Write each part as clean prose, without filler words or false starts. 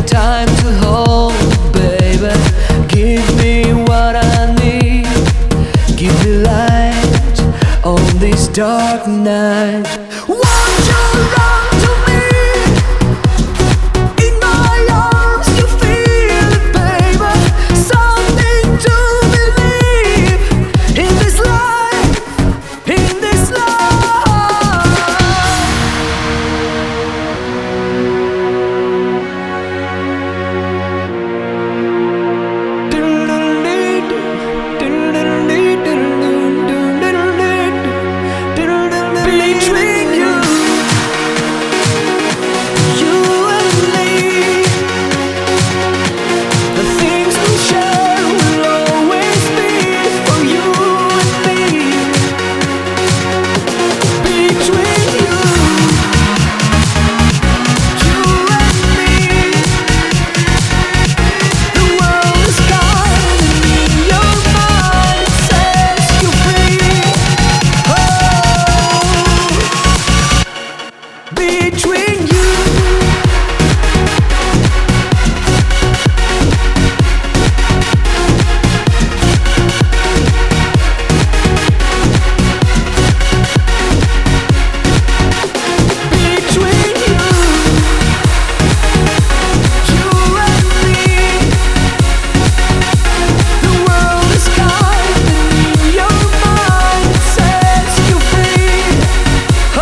time to hold, baby. Give me what I need. Give me light on this dark night. Won't you run to me? In my arms you feel it, baby. Something to believe in this life, in this life. Between you, you and me, the things we share will always be for you and me. Between you, you and me, the world is guiding me. Your mind sets you free. Oh, between you, between you, you and me, the world is guiding me. Your mind sets you free. Oh.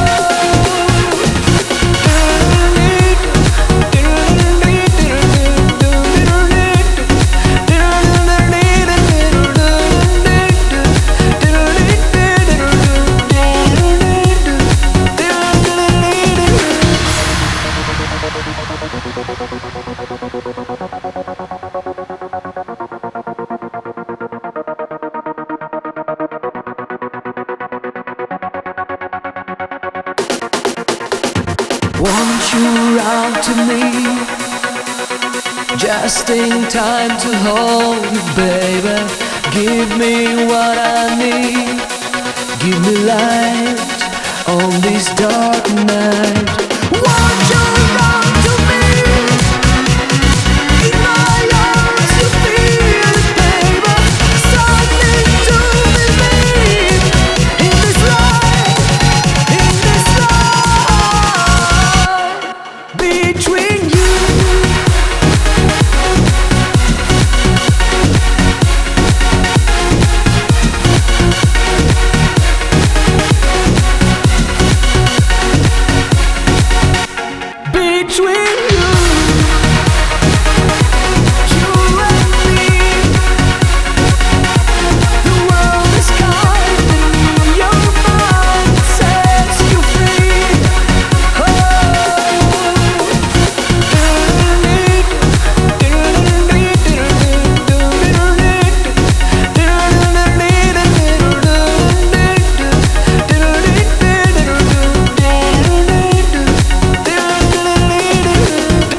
Won't you run to me? Just in time to hold you, baby. Give me what I need. Give me light on this dark